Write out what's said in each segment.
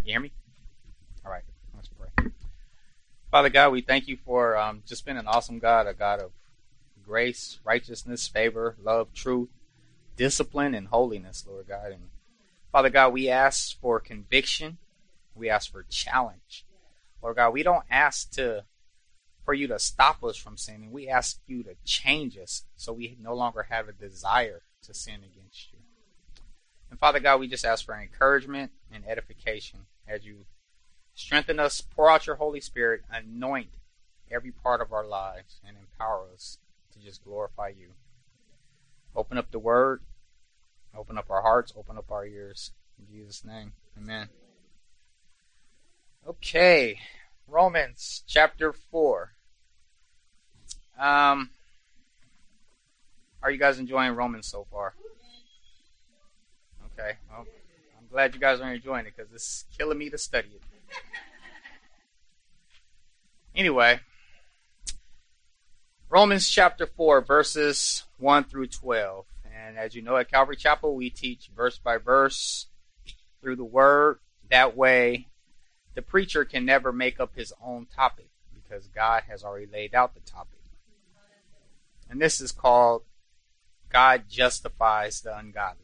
You hear me? All right, let's pray. Father God, we thank you for just being an awesome God, a God of grace, righteousness, favor, love, truth, discipline, and holiness, Lord God. And Father God, we ask for conviction. We ask for challenge. Lord God, we don't ask for you to stop us from sinning. We ask you to change us so we no longer have a desire to sin against you. And Father God, we just ask for encouragement and edification as you strengthen us, pour out your Holy Spirit, anoint every part of our lives, and empower us to just glorify you. Open up the Word, open up our hearts, open up our ears. In Jesus' name, amen. Okay, Romans chapter 4. Are you guys enjoying Romans so far? Okay, well, I'm glad you guys are enjoying it because it's killing me to study it. Anyway, Romans chapter 4, verses 1 through 12. And as you know, at Calvary Chapel, we teach verse by verse through the Word. That way, the preacher can never make up his own topic because God has already laid out the topic. And this is called God Justifies the Ungodly.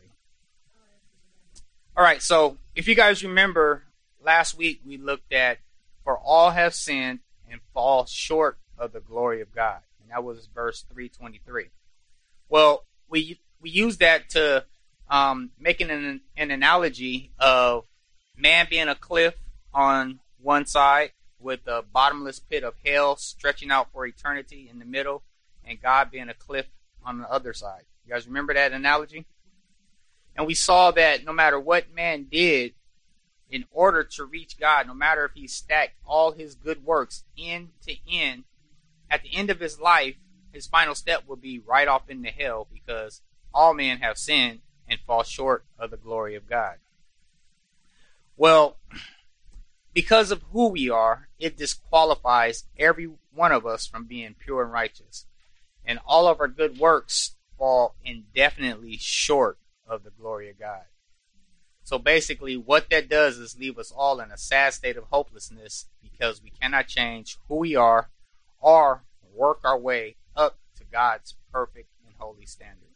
All right, so if you guys remember, last week we looked at for all have sinned and fall short of the glory of God. And that was verse 323. Well, we used that to make an analogy of man being a cliff on one side with a bottomless pit of hell stretching out for eternity in the middle, and God being a cliff on the other side. You guys remember that analogy? And we saw that no matter what man did in order to reach God, no matter if he stacked all his good works end to end, at the end of his life, his final step will be right off into hell because all men have sinned and fall short of the glory of God. Well, because of who we are, it disqualifies every one of us from being pure and righteous. And all of our good works fall indefinitely short of the glory of God. So basically, what that does is leave us all in a sad state of hopelessness because we cannot change who we are or work our way up to God's perfect and holy standard.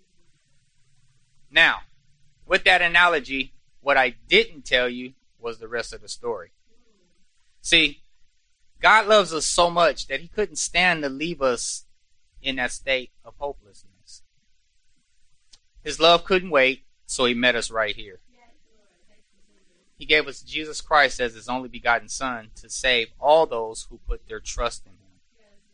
Now, with that analogy, what I didn't tell you was the rest of the story. See, God loves us so much that he couldn't stand to leave us in that state of hopelessness. His love couldn't wait, so he met us right here. He gave us Jesus Christ as his only begotten Son to save all those who put their trust in him.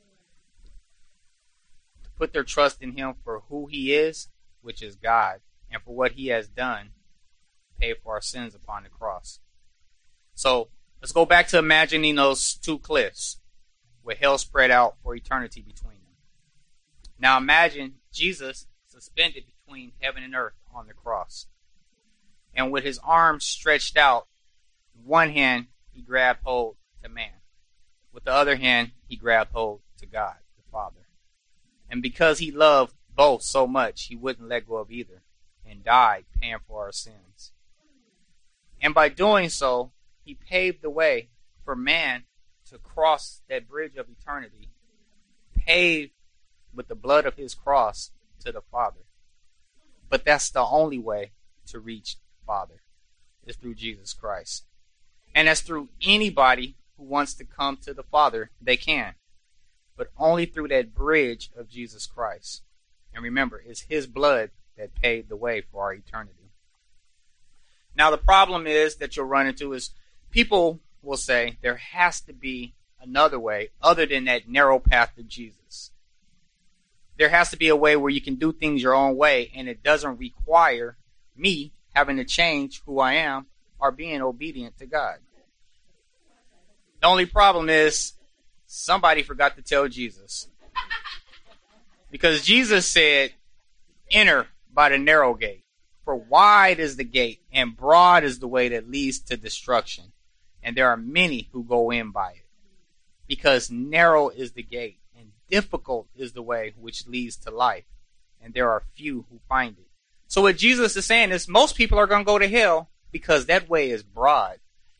To put their trust in him for who he is, which is God, and for what he has done, pay for our sins upon the cross. So, let's go back to imagining those two cliffs with hell spread out for eternity between them. Now imagine Jesus suspended between heaven and earth on the cross. And with his arms stretched out, one hand he grabbed hold to man. With the other hand, he grabbed hold to God, the Father. And because he loved both so much, he wouldn't let go of either and died paying for our sins. And by doing so, he paved the way for man to cross that bridge of eternity, paved with the blood of his cross to the Father. But that's the only way to reach the Father, is through Jesus Christ. And that's through anybody who wants to come to the Father, they can. But only through that bridge of Jesus Christ. And remember, it's his blood that paved the way for our eternity. Now the problem is that you'll run into is people will say there has to be another way other than that narrow path to Jesus. There has to be a way where you can do things your own way and it doesn't require me having to change who I am or being obedient to God. The only problem is somebody forgot to tell Jesus. Because Jesus said, enter by the narrow gate. For wide is the gate and broad is the way that leads to destruction. And there are many who go in by it. Because narrow is the gate and difficult is the way which leads to life. And there are few who find it. So what Jesus is saying is most people are going to go to hell because that way is broad.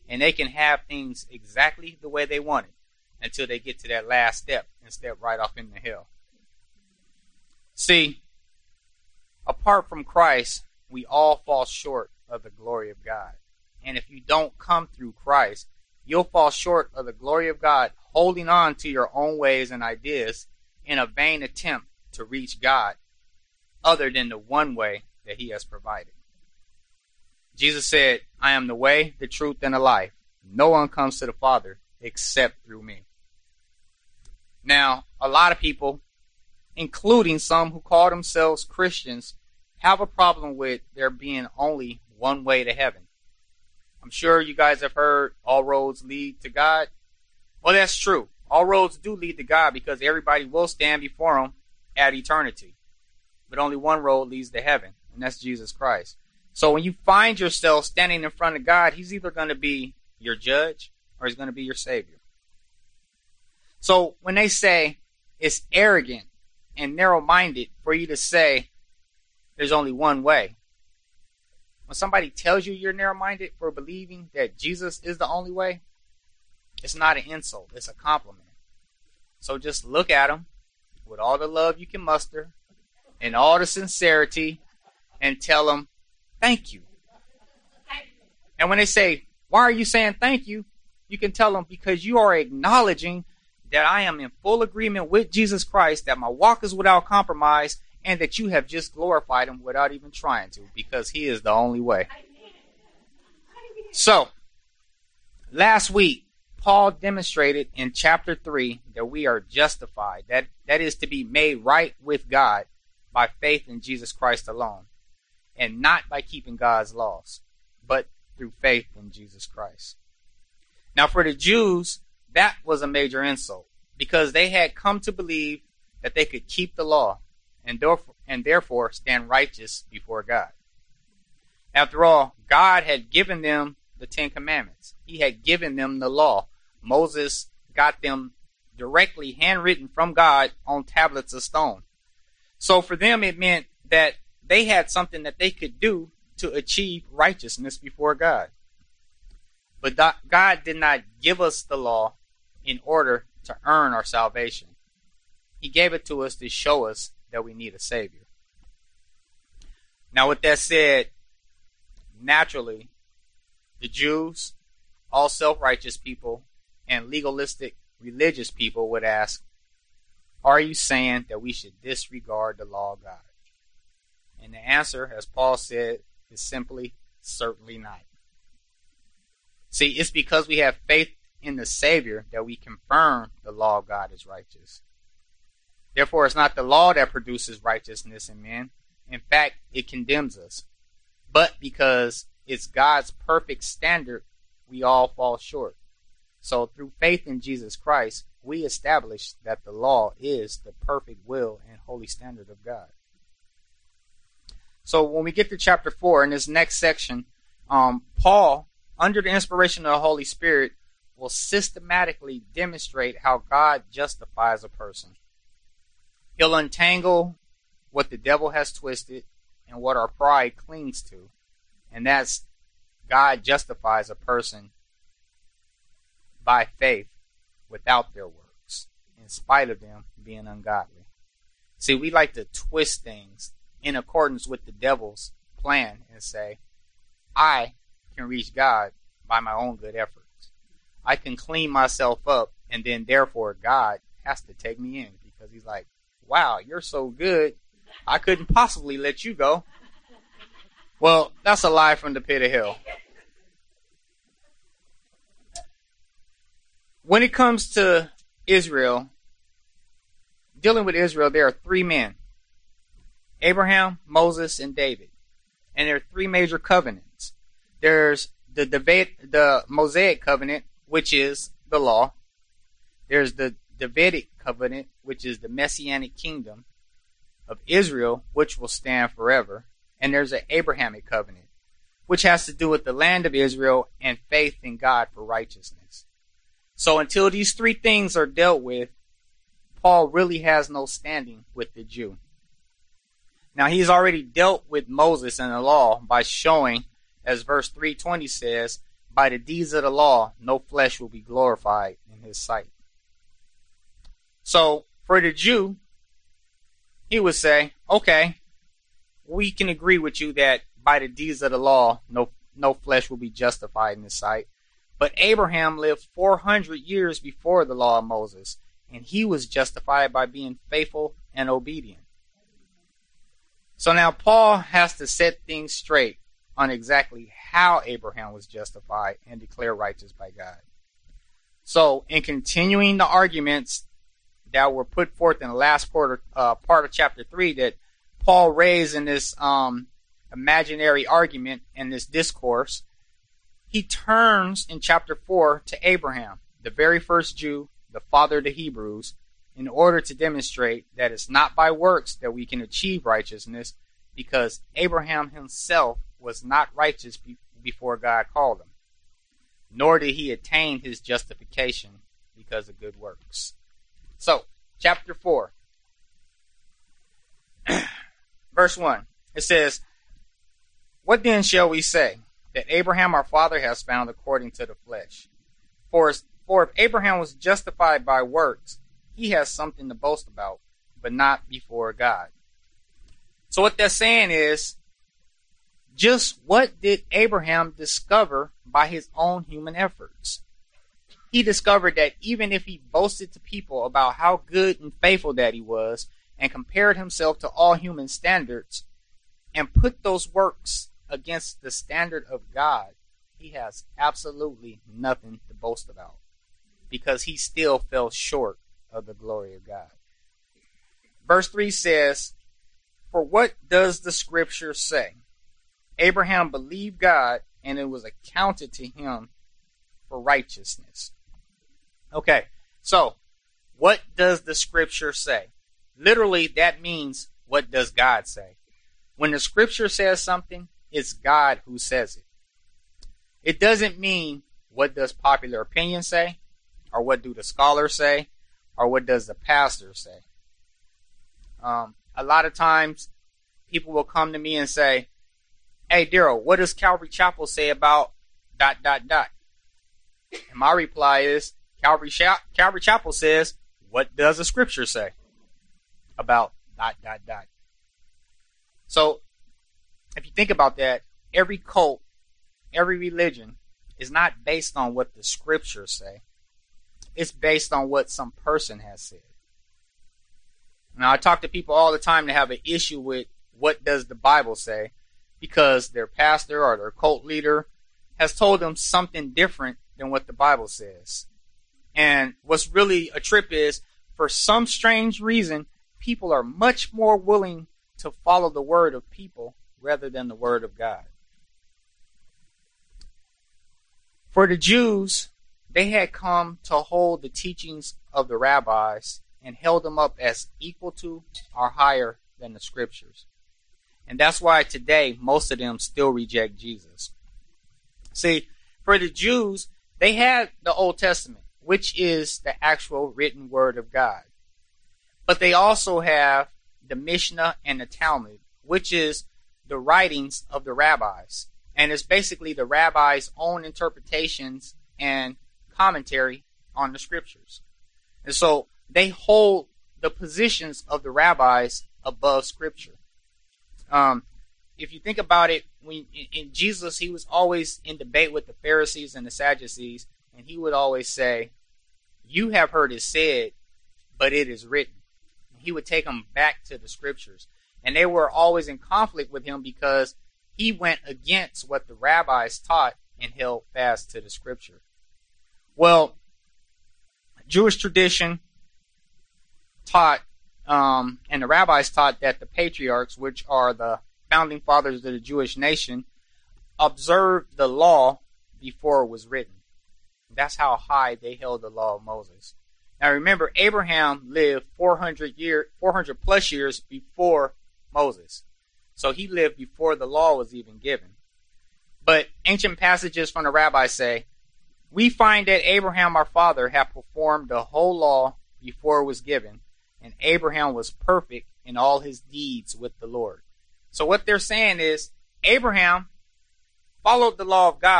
and they can have things exactly the way they want it until they get to that last step and step right off into hell. See, apart from Christ, we all fall short of the glory of God. And if you don't come through Christ, you'll fall short of the glory of God, holding on to your own ways and ideas in a vain attempt to reach God other than the one way that he has provided. Jesus said, I am the way, the truth, and the life. No one comes to the Father except through me. Now, a lot of people, including some who call themselves Christians, have a problem with there being only one way to heaven. I'm sure you guys have heard all roads lead to God. Well, that's true. All roads do lead to God because everybody will stand before him at eternity. But only one road leads to heaven, and that's Jesus Christ. So when you find yourself standing in front of God, he's either going to be your judge or he's going to be your savior. So when they say it's arrogant and narrow-minded for you to say there's only one way, when somebody tells you you're narrow-minded for believing that Jesus is the only way, it's not an insult, it's a compliment. So just look at them with all the love you can muster and all the sincerity and tell them, thank you. And when they say, why are you saying thank you? You can tell them, because you are acknowledging that I am in full agreement with Jesus Christ, that my walk is without compromise, and that you have just glorified him without even trying to, because he is the only way. So, last week, Paul demonstrated in chapter 3 that we are justified, that is to be made right with God by faith in Jesus Christ alone, and not by keeping God's laws, but through faith in Jesus Christ. Now, for the Jews, that was a major insult, because they had come to believe that they could keep the law and therefore stand righteous before God. After all, God had given them the Ten Commandments. He had given them the law. Moses got them directly handwritten from God on tablets of stone. So for them, it meant that they had something that they could do to achieve righteousness before God. But God did not give us the law in order to earn our salvation. He gave it to us to show us that we need a Savior. Now, with that said, naturally, the Jews, all self-righteous people, and legalistic religious people would ask, are you saying that we should disregard the law of God? And the answer, as Paul said, is simply, certainly not. See, it's because we have faith in the Savior that we confirm the law of God is righteous. Therefore, it's not the law that produces righteousness in men. In fact, it condemns us. But because it's God's perfect standard, we all fall short. So through faith in Jesus Christ, we establish that the law is the perfect will and holy standard of God. So when we get to chapter 4, in this next section, Paul, under the inspiration of the Holy Spirit, will systematically demonstrate how God justifies a person. He'll untangle what the devil has twisted and what our pride clings to, and that's God justifies a person by faith without their works, in spite of them being ungodly. See, we like to twist things in accordance with the devil's plan and say, I can reach God by my own good efforts. I can clean myself up, and then therefore God has to take me in, because he's like, wow, you're so good, I couldn't possibly let you go. Well, that's a lie from the pit of hell. When it comes to Israel, dealing with Israel, there are three men: Abraham, Moses, and David. And there are three major covenants. There's the Mosaic covenant, which is the law. There's the Davidic covenant, which is the Messianic kingdom of Israel, which will stand forever. And there's an Abrahamic covenant, which has to do with the land of Israel and faith in God for righteousness. So until these three things are dealt with, Paul really has no standing with the Jew. Now, he's already dealt with Moses and the law by showing, as verse 320 says, by the deeds of the law, no flesh will be glorified in his sight. So, for the Jew, he would say, okay, we can agree with you that by the deeds of the law, no flesh will be justified in his sight. But Abraham lived 400 years before the law of Moses, and he was justified by being faithful and obedient. So now Paul has to set things straight on exactly how Abraham was justified and declared righteous by God. So, in continuing the arguments that were put forth in the last part of chapter 3 that Paul raised in this imaginary argument in this discourse, he turns in chapter 4 to Abraham, the very first Jew, the father of the Hebrews, in order to demonstrate that it's not by works that we can achieve righteousness, because Abraham himself was not righteous before God called him, nor did he attain his justification because of good works. So, chapter 4, verse 1, it says, "What then shall we say? That Abraham our father has found according to the flesh. For if Abraham was justified by works, he has something to boast about, but not before God." So what they're saying is, just what did Abraham discover by his own human efforts? He discovered that even if he boasted to people about how good and faithful that he was, and compared himself to all human standards, and put those works against the standard of God, he has absolutely nothing to boast about, because he still fell short of the glory of God. Verse 3 says, "For what does the scripture say? Abraham believed God, and it was accounted to him for righteousness." Okay, so what does the scripture say? Literally, that means, what does God say? When the scripture says something, it's God who says it. It doesn't mean, what does popular opinion say? Or what do the scholars say? Or what does the pastor say? A lot of times, people will come to me and say, "Hey, Daryl, what does Calvary Chapel say about ... And my reply is, Calvary Chapel says, what does the scripture say about ... So, if you think about that, every cult, every religion is not based on what the scriptures say. It's based on what some person has said. Now, I talk to people all the time that have an issue with what does the Bible say, because their pastor or their cult leader has told them something different than what the Bible says. And what's really a trip is, for some strange reason, people are much more willing to follow the word of people rather than the word of God. For the Jews, they had come to hold the teachings of the rabbis and held them up as equal to or higher than the scriptures. And that's why today most of them still reject Jesus. See, for the Jews, they had the Old Testament, which is the actual written word of God. But they also have the Mishnah and the Talmud, which is the writings of the rabbis. And it's basically the rabbis' own interpretations and commentary on the scriptures. And so they hold the positions of the rabbis above scripture. If you think about it, in Jesus, he was always in debate with the Pharisees and the Sadducees, and he would always say, "You have heard it said, but it is written." He would take them back to the scriptures. And they were always in conflict with him because he went against what the rabbis taught and held fast to the scripture. Well, Jewish tradition taught, and the rabbis taught, that the patriarchs, which are the founding fathers of the Jewish nation, observed the law before it was written. That's how high they held the law of Moses. Now remember, Abraham lived 400 plus years before Moses. So he lived before the law was even given. But ancient passages from the rabbis say, "We find that Abraham our father had performed the whole law before it was given, and Abraham was perfect in all his deeds with the Lord." So what they're saying is, Abraham followed the law of God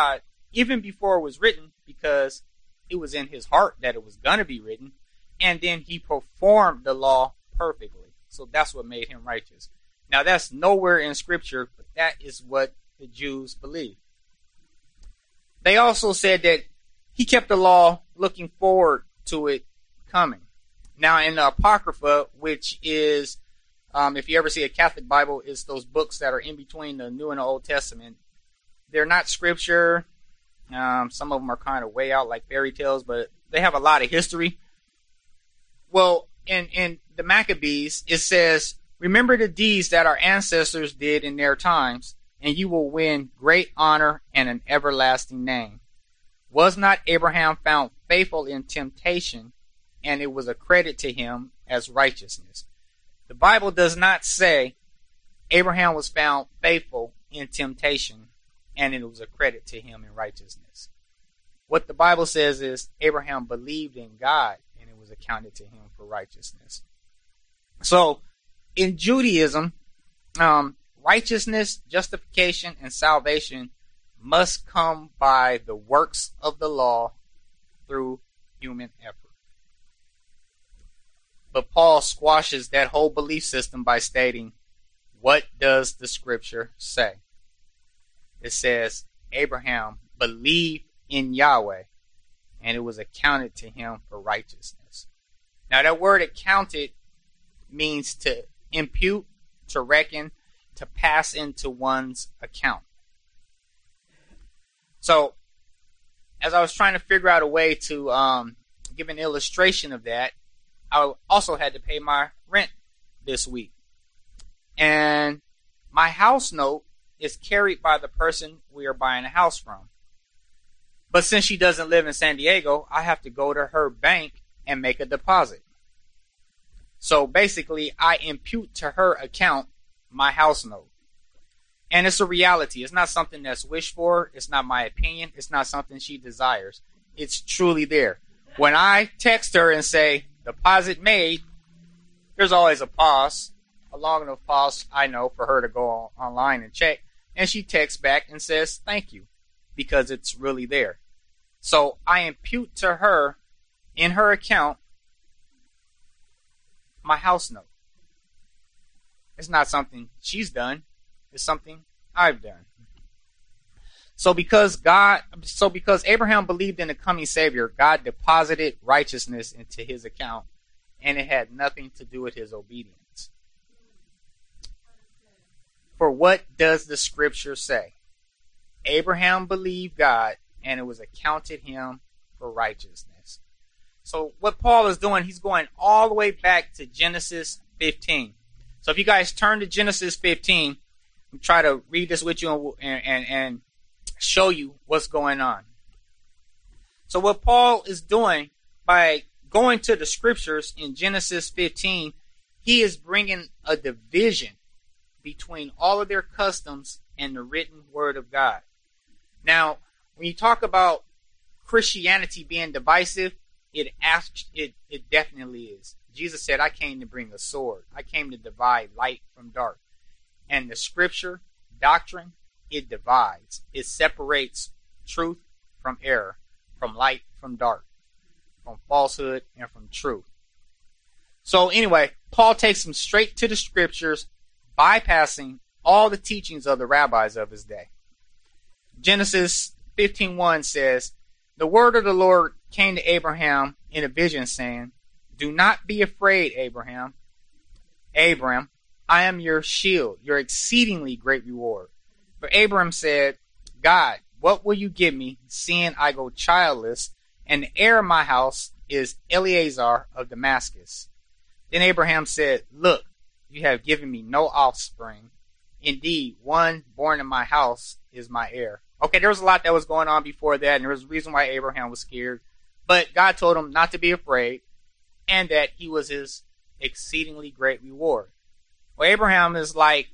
even before it was written, because it was in his heart that it was going to be written. And then he performed the law perfectly. So that's what made him righteous. Now that's nowhere in Scripture, but that is what the Jews believe. They also said that he kept the law looking forward to it coming. Now in the Apocrypha, which is, if you ever see a Catholic Bible, it's those books that are in between the New and the Old Testament. They're not Scripture. Some of them are kind of way out like fairy tales, but they have a lot of history. Well, in the Maccabees, it says, remember the deeds that our ancestors did in their times, and you will win great honor and an everlasting name. Was not Abraham found faithful in temptation, and it was a credit to him as righteousness? The Bible does not say Abraham was found faithful in temptation, and it was a credit to him in righteousness. What the Bible says is Abraham believed in God, and it was accounted to him for righteousness. So, in Judaism, righteousness, justification, and salvation must come by the works of the law through human effort. But Paul squashes that whole belief system by stating, what does the Scripture say? It says, Abraham believed in Yahweh, and it was accounted to him for righteousness. Now that word accounted means to impute, to reckon, to pass into one's account. So, as I was trying to figure out a way to give an illustration of that, I also had to pay my rent this week. And my house note is carried by the person we are buying a house from. But since she doesn't live in San Diego, I have to go to her bank and make a deposit. So basically, I impute to her account my house note. And it's a reality. It's not something that's wished for. It's not my opinion. It's not something she desires. It's truly there. When I text her and say, deposit made, there's always a pause. A long enough pause, I know, for her to go online and check. And she texts back and says, thank you, because it's really there. So I impute to her, in her account, my house note. It's not something she's done. It's something I've done. So because Abraham believed in the coming Savior, God deposited righteousness into his account, and it had nothing to do with his obedience. For what does the Scripture say? Abraham believed God, and it was accounted him for righteousness. So what Paul is doing, he's going all the way back to Genesis 15. So if you guys turn to Genesis 15, I'll try to read this with you and show you what's going on. So what Paul is doing by going to the Scriptures in Genesis 15, he is bringing a division between all of their customs and the written Word of God. Now, when you talk about Christianity being divisive, it definitely is. Jesus said, I came to bring a sword. I came to divide light from dark. And the Scripture, doctrine, it divides. It separates truth from error, from light from dark, from falsehood and from truth. So anyway, Paul takes them straight to the Scriptures, bypassing all the teachings of the rabbis of his day. Genesis 15:1 says, the word of the Lord came to Abraham in a vision, saying, do not be afraid, Abram, I am your shield, your exceedingly great reward. But Abram said, God, what will you give me, seeing I go childless, and the heir of my house is Eleazar of Damascus? Then Abraham said, look, you have given me no offspring. Indeed, one born in my house is my heir. Okay, there was a lot that was going on before that, and there was a reason why Abraham was scared. But God told him not to be afraid, and that he was his exceedingly great reward. Well, Abraham is like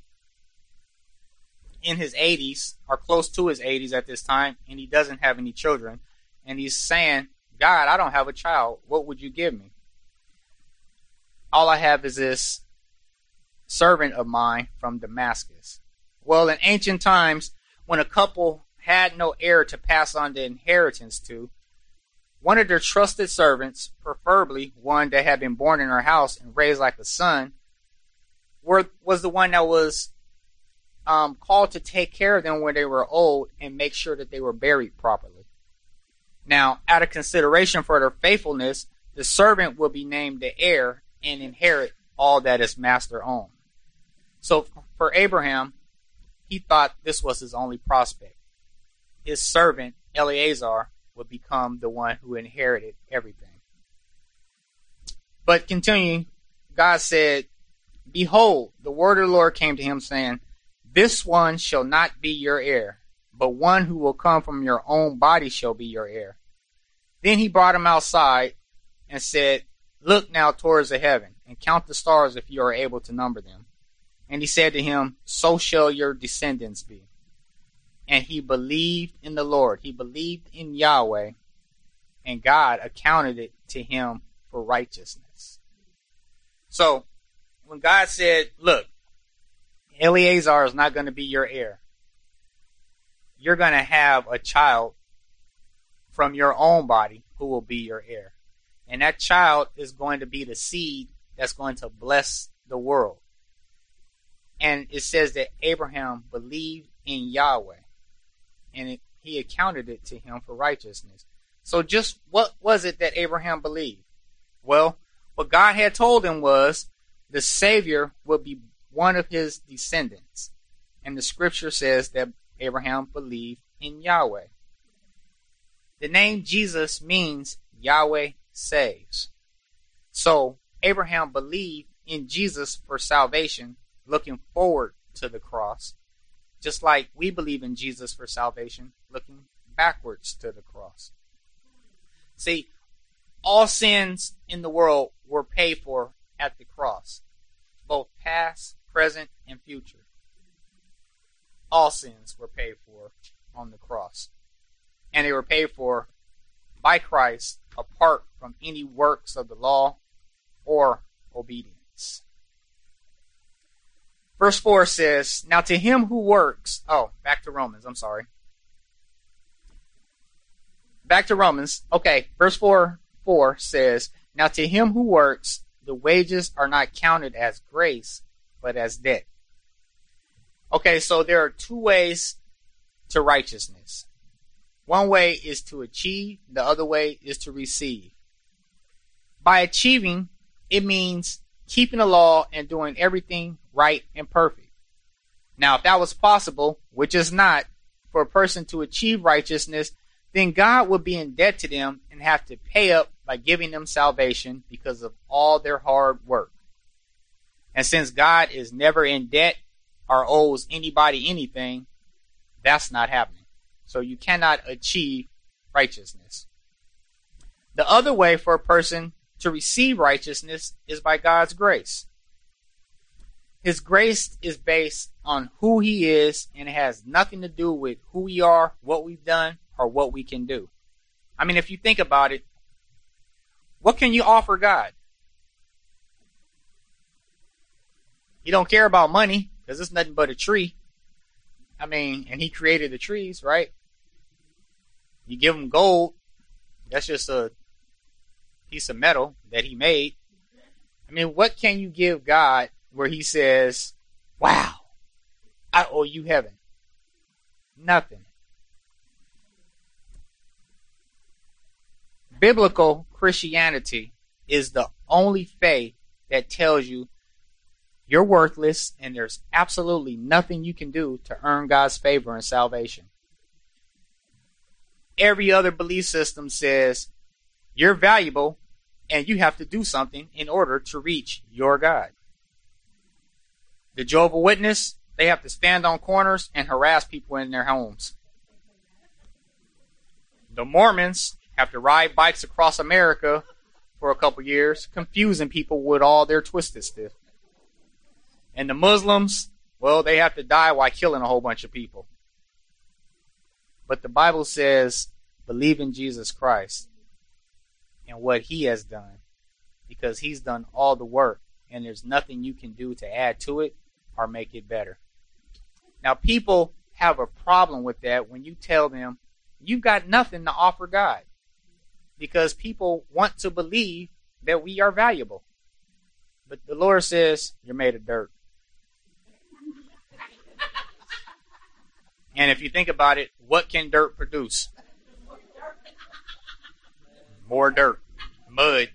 in his 80s, or close to his 80s at this time, and he doesn't have any children. And he's saying, God, I don't have a child. What would you give me? All I have is this servant of mine from Damascus. Well, in ancient times, when a couple had no heir to pass on the inheritance to, one of their trusted servants, preferably one that had been born in her house and raised like a son, was the one that was called to take care of them when they were old and make sure that they were buried properly. Now, out of consideration for their faithfulness, the servant will be named the heir and inherit all that his master owned. So for Abraham, he thought this was his only prospect. His servant, Eleazar, would become the one who inherited everything. But continuing, God said, "Behold, the word of the Lord came to him, saying, This one shall not be your heir, but one who will come from your own body shall be your heir." Then he brought him outside and said, "Look now towards the heaven, and count the stars if you are able to number them." And he said to him, "So shall your descendants be." And he believed in the Lord. He believed in Yahweh, and God accounted it to him for righteousness. So, when God said, look, Eleazar is not going to be your heir. You're going to have a child from your own body who will be your heir. And that child is going to be the seed that's going to bless the world. And it says that Abraham believed in Yahweh, and he accounted it to him for righteousness. So just what was it that Abraham believed? Well, what God had told him was the Savior would be one of his descendants. And the scripture says that Abraham believed in Yahweh. The name Jesus means Yahweh saves. So Abraham believed in Jesus for salvation, looking forward to the cross, just like we believe in Jesus for salvation, looking backwards to the cross. See, all sins in the world were paid for at the cross, both past, present, and future. All sins were paid for on the cross. And they were paid for by Christ apart from any works of the law or obedience. Verse 4 says, "Now to him who works..." Back to Romans. Back to Romans. Okay, verse 4 says, "Now to him who works, the wages are not counted as grace, but as debt." Okay, so there are two ways to righteousness. One way is to achieve, the other way is to receive. By achieving, it means keeping the law and doing everything right and perfect. Now, if that was possible, which is not, for a person to achieve righteousness, then God would be in debt to them and have to pay up by giving them salvation because of all their hard work. And since God is never in debt or owes anybody anything, that's not happening. So you cannot achieve righteousness. The other way for a person to receive righteousness is by God's grace. His grace is based on who he is, and it has nothing to do with who we are, what we've done, or what we can do. I mean, if you think about it, what can you offer God? He don't care about money, because it's nothing but a tree. I mean, and he created the trees, right? You give him gold, that's just a piece of metal that he made. I mean, what can you give God where he says, "Wow, I owe you heaven"? Nothing. Biblical Christianity is the only faith that tells you you're worthless and there's absolutely nothing you can do to earn God's favor and salvation. Every other belief system says you're valuable and you have to do something in order to reach your God. The Jehovah's Witness, they have to stand on corners and harass people in their homes. The Mormons have to ride bikes across America for a couple years, confusing people with all their twisted stuff. And the Muslims, well, they have to die while killing a whole bunch of people. But the Bible says, believe in Jesus Christ and what he has done, because he's done all the work, and there's nothing you can do to add to it or make it better. Now, people have a problem with that when you tell them you've got nothing to offer God, because people want to believe that we are valuable. But the Lord says, you're made of dirt. And if you think about it, what can dirt produce? More dirt, mud.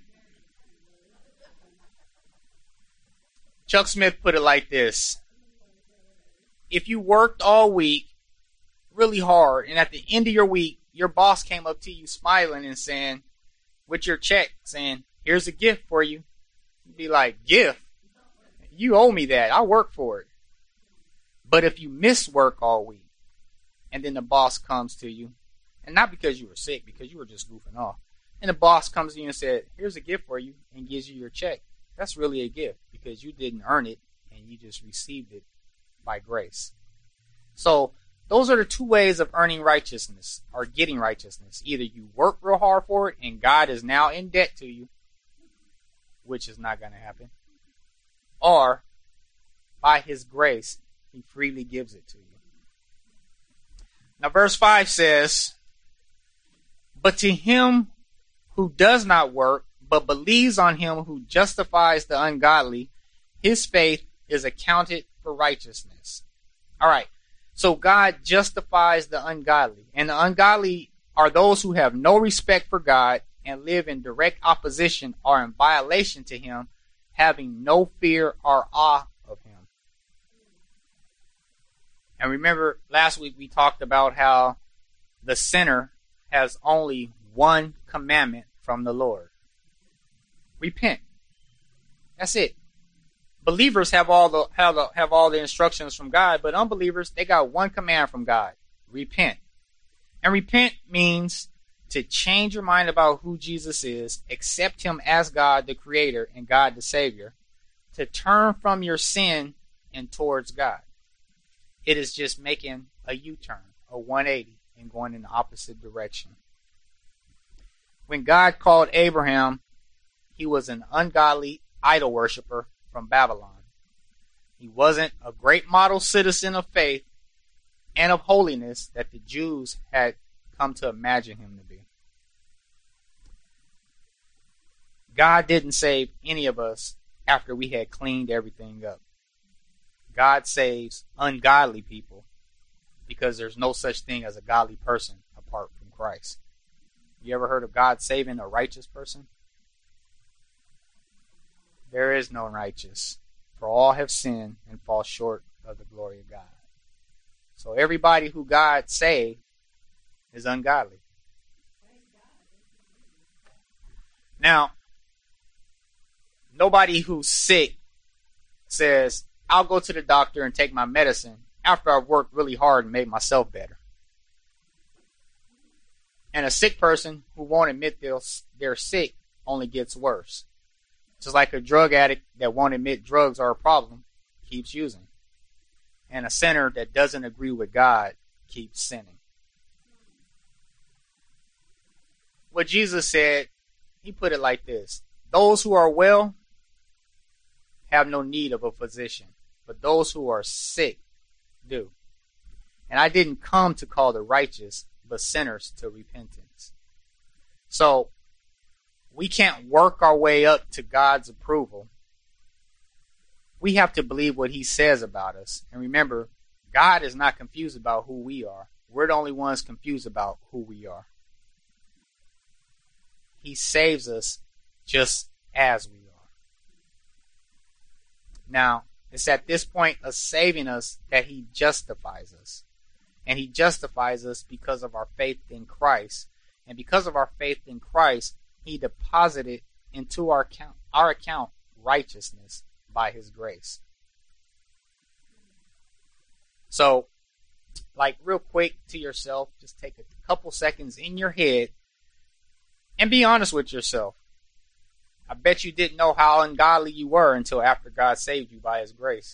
Chuck Smith put it like this. If you worked all week really hard, and at the end of your week, your boss came up to you smiling and saying, with your check, saying, here's a gift for you. You'd be like, gift? You owe me that. I work for it. But if you miss work all week, and then the boss comes to you, and not because you were sick, because you were just goofing off, and the boss comes to you and said, here's a gift for you, and gives you your check, that's really a gift, because you didn't earn it, and you just received it by grace. So those are the two ways of earning righteousness, or getting righteousness. Either you work real hard for it, and God is now in debt to you, which is not going to happen, or by His grace, He freely gives it to you. Now verse 5 says, but to him who does not work, but believes on Him who justifies the ungodly, his faith is accounted for righteousness. All right, so God justifies the ungodly. And the ungodly are those who have no respect for God and live in direct opposition or in violation to Him, having no fear or awe of Him. And remember, last week we talked about how the sinner has only one commandment from the Lord. Repent. That's it. Believers have all the instructions from God, but unbelievers, they got one command from God. Repent. And repent means to change your mind about who Jesus is, accept Him as God the Creator and God the Savior, to turn from your sin and towards God. It is just making a U-turn, a 180, and going in the opposite direction. When God called Abraham, he was an ungodly idol worshiper from Babylon. He wasn't a great model citizen of faith and of holiness that the Jews had come to imagine him to be. God didn't save any of us after we had cleaned everything up. God saves ungodly people because there's no such thing as a godly person apart from Christ. You ever heard of God saving a righteous person? There is no righteous, for all have sinned and fall short of the glory of God. So everybody who God saved is ungodly. Now, nobody who's sick says, I'll go to the doctor and take my medicine after I've worked really hard and made myself better. And a sick person who won't admit they're sick only gets worse. Just like a drug addict that won't admit drugs are a problem keeps using. And a sinner that doesn't agree with God keeps sinning. What Jesus said, He put it like this: those who are well have no need of a physician, but those who are sick do. And I didn't come to call the righteous, but sinners to repentance. So, we can't work our way up to God's approval. We have to believe what He says about us. And remember, God is not confused about who we are. We're the only ones confused about who we are. He saves us just as we are. Now, it's at this point of saving us that He justifies us. And He justifies us because of our faith in Christ. And because of our faith in Christ, He deposited into our account righteousness by His grace. So, like real quick to yourself, just take a couple seconds in your head and be honest with yourself. I bet you didn't know how ungodly you were until after God saved you by His grace.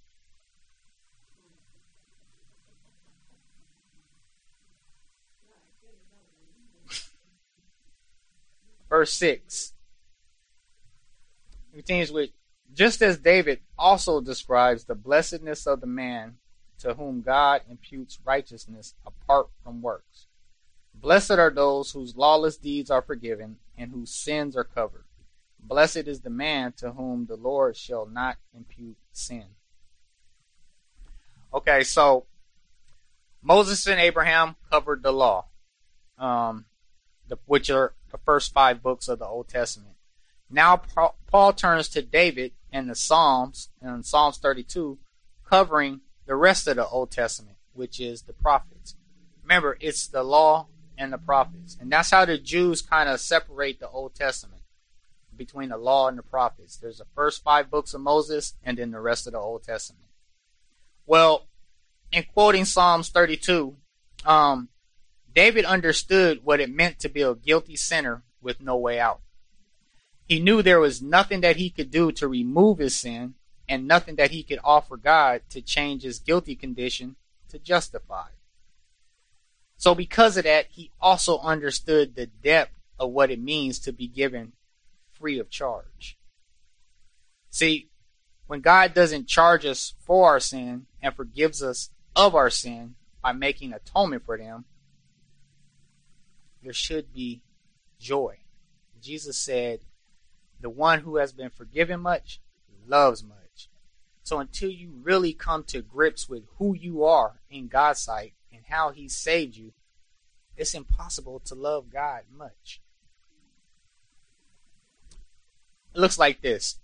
Verse 6 continues with, just as David also describes the blessedness of the man to whom God imputes righteousness apart from works. Blessed are those whose lawless deeds are forgiven and whose sins are covered. Blessed is the man to whom the Lord shall not impute sin. Okay, so Moses and Abraham covered the law, which are the first 5 books of the Old Testament. Now Paul turns to David and the Psalms, and Psalms 32, covering the rest of the Old Testament, which is the prophets. Remember, it's the law and the prophets. And that's how the Jews kind of separate the Old Testament between the law and the prophets. There's the first 5 books of Moses and then the rest of the Old Testament. Well, in quoting Psalms 32, David understood what it meant to be a guilty sinner with no way out. He knew there was nothing that he could do to remove his sin and nothing that he could offer God to change his guilty condition to justify. So because of that, he also understood the depth of what it means to be given free of charge. See, when God doesn't charge us for our sin and forgives us of our sin by making atonement for them, there should be joy. Jesus said, the one who has been forgiven much loves much. So until you really come to grips with who you are in God's sight and how he saved you, it's impossible to love God much. It looks like this.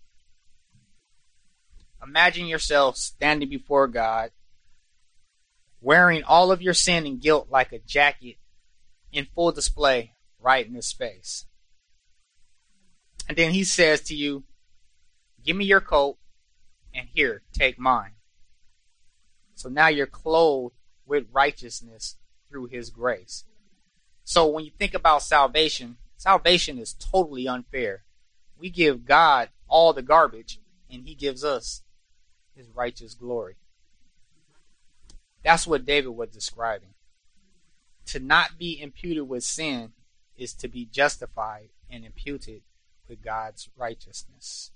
Imagine yourself standing before God, wearing all of your sin and guilt like a jacket in full display right in his face. And then he says to you, give me your coat, and here, take mine. So now you're clothed with righteousness through his grace. So when you think about salvation, salvation is totally unfair. We give God all the garbage, and he gives us his righteous glory. That's what David was describing. To not be imputed with sin is to be justified and imputed with God's righteousness.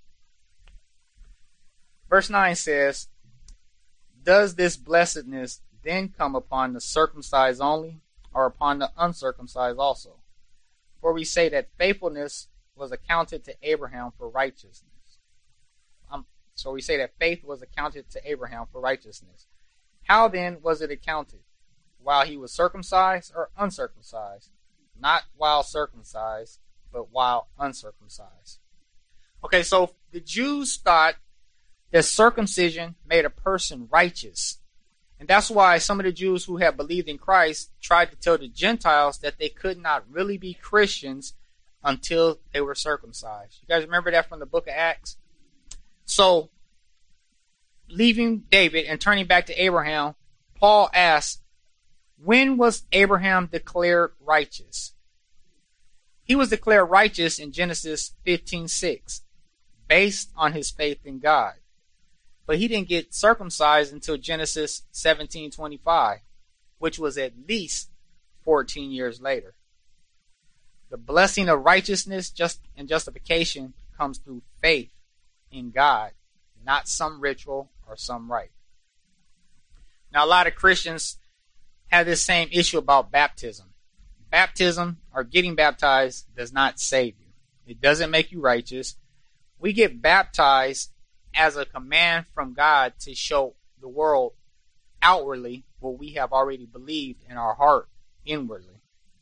Verse 9 says, does this blessedness then come upon the circumcised only, or upon the uncircumcised also? For we say that faithfulness was accounted to Abraham for righteousness. So we say that faith was accounted to Abraham for righteousness. How then was it accounted? While he was circumcised or uncircumcised? Not while circumcised, but while uncircumcised. Okay, so the Jews thought that circumcision made a person righteous. And that's why some of the Jews who had believed in Christ tried to tell the Gentiles that they could not really be Christians until they were circumcised. You guys remember that from the book of Acts? So, leaving David and turning back to Abraham, Paul asks, when was Abraham declared righteous? He was declared righteous in Genesis 15:6, based on his faith in God. But he didn't get circumcised until Genesis 17:25, which was at least 14 years later. The blessing of righteousness and justification comes through faith in God, not some ritual or some rite. Now, a lot of Christians have this same issue about baptism. Baptism, or getting baptized, does not save you. It doesn't make you righteous. We get baptized as a command from God to show the world outwardly what we have already believed in our heart inwardly.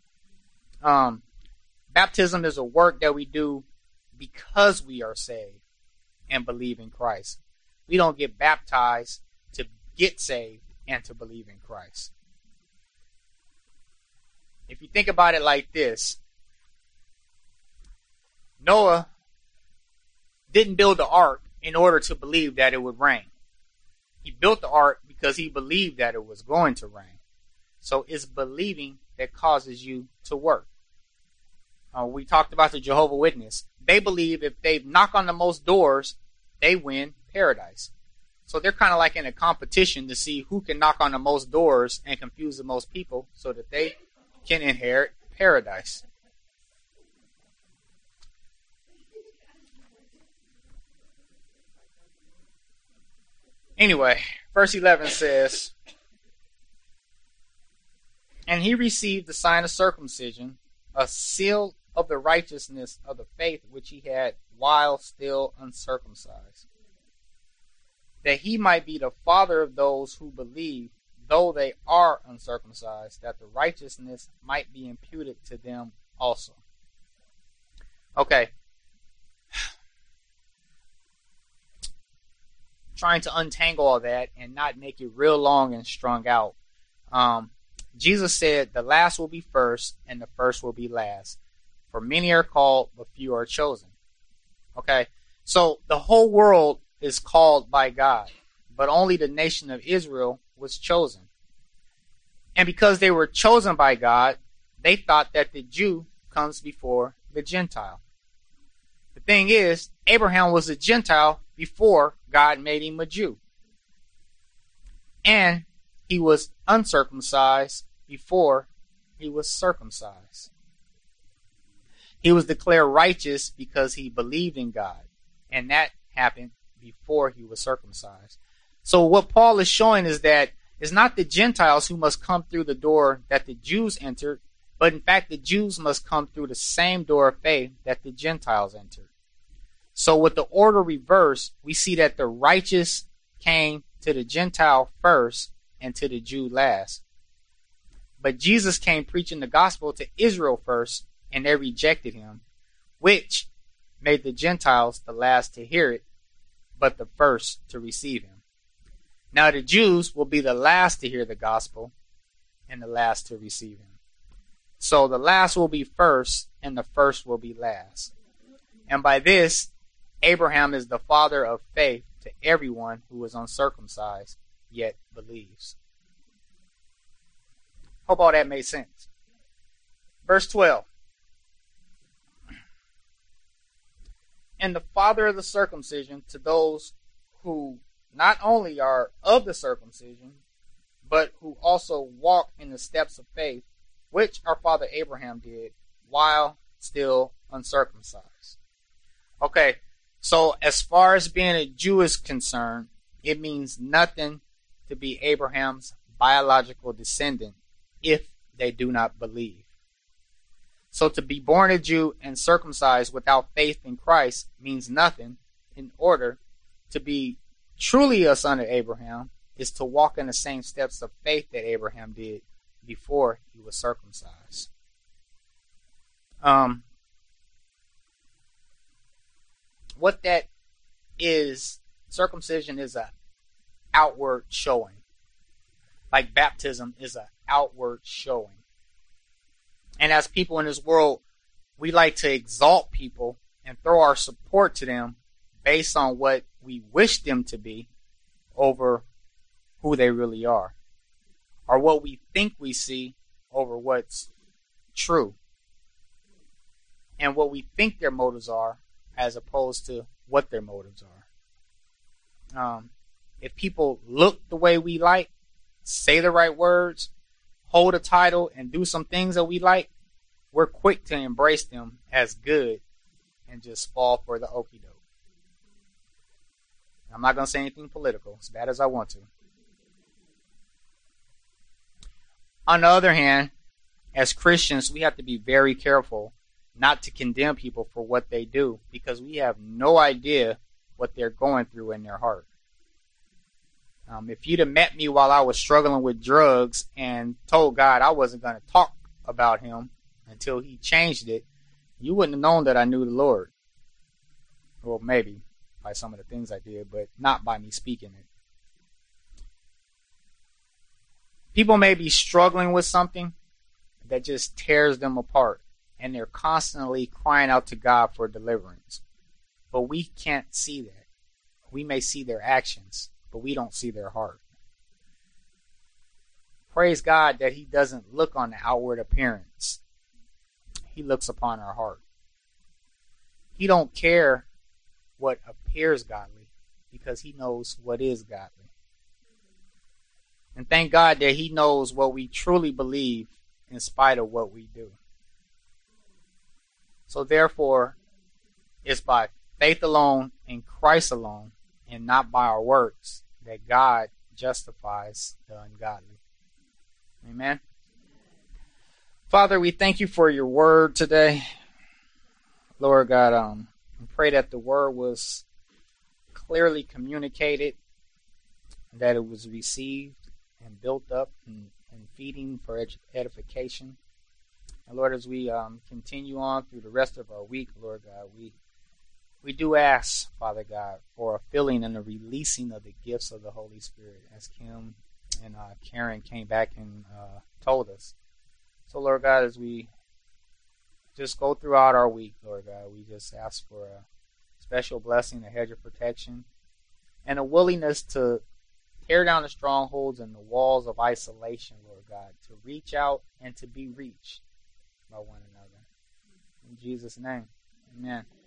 Baptism is a work that we do because we are saved and believe in Christ. We don't get baptized to get saved and to believe in Christ. If you think about it like this, Noah didn't build the ark in order to believe that it would rain. He built the ark because he believed that it was going to rain. So it's believing that causes you to work. We talked about the Jehovah's Witness. They believe if they knock on the most doors, they win paradise. So they're kind of like in a competition to see who can knock on the most doors and confuse the most people so that they can inherit paradise. Anyway, verse 11 says, "And he received the sign of circumcision, a seal of the righteousness of the faith which he had while still uncircumcised, that he might be the father of those who believe, though they are uncircumcised, that the righteousness might be imputed to them also." Okay. Trying to untangle all that and not make it real long and strung out. Jesus said, "The last will be first, and the first will be last. For many are called, but few are chosen." Okay, so the whole world is called by God, but only the nation of Israel was chosen. And because they were chosen by God, they thought that the Jew comes before the Gentile. The thing is, Abraham was a Gentile before God made him a Jew. And he was uncircumcised before he was circumcised. He was declared righteous because he believed in God. And that happened before he was circumcised. So what Paul is showing is that it's not the Gentiles who must come through the door that the Jews entered, but in fact the Jews must come through the same door of faith that the Gentiles entered. So with the order reversed, we see that the righteous came to the Gentile first and to the Jew last. But Jesus came preaching the gospel to Israel first, and they rejected him, which made the Gentiles the last to hear it, but the first to receive him. Now the Jews will be the last to hear the gospel and the last to receive him. So the last will be first and the first will be last. And by this, Abraham is the father of faith to everyone who is uncircumcised, yet believes. Hope all that made sense. Verse 12. "And the father of the circumcision to those who not only are of the circumcision, but who also walk in the steps of faith, which our father Abraham did, while still uncircumcised." Okay, so as far as being a Jew is concerned, it means nothing to be Abraham's biological descendant if they do not believe. So to be born a Jew and circumcised without faith in Christ means nothing. In order to be truly a son of Abraham is to walk in the same steps of faith that Abraham did before he was circumcised. What that is, circumcision is an outward showing. Like baptism is an outward showing. And as people in this world, we like to exalt people and throw our support to them based on what we wish them to be over who they really are, or what we think we see over what's true, and what we think their motives are as opposed to what their motives are. If people look the way we like, say the right words, hold a title, and do some things that we like, we're quick to embrace them as good and just fall for the okie doke. I'm not going to say anything political, as bad as I want to. On the other hand, as Christians, we have to be very careful not to condemn people for what they do, because we have no idea what they're going through in their heart. If you'd have met me while I was struggling with drugs and told God I wasn't going to talk about him until he changed it, you wouldn't have known that I knew the Lord. Well, maybe by some of the things I did, but not by me speaking it. People may be struggling with something that just tears them apart, and they're constantly crying out to God for deliverance. But we can't see that. We may see their actions, but we don't see their heart. Praise God that he doesn't look on the outward appearance. He looks upon our heart. He don't care what appears godly, because he knows what is godly. And thank God that he knows what we truly believe in spite of what we do. So therefore, it's by faith alone in Christ alone, and not by our works, that God justifies the ungodly. Amen. Father, we thank you for your word today. Lord God, I pray that the word was clearly communicated, that it was received and built up and feeding for edification. And Lord, as we continue on through the rest of our week, Lord God, we do ask, Father God, for a filling and a releasing of the gifts of the Holy Spirit, as Kim and Karen came back and told us. So, Lord God, as we just go throughout our week, Lord God, we just ask for a special blessing, a hedge of protection, and a willingness to tear down the strongholds and the walls of isolation, Lord God, to reach out and to be reached by one another. In Jesus' name, amen.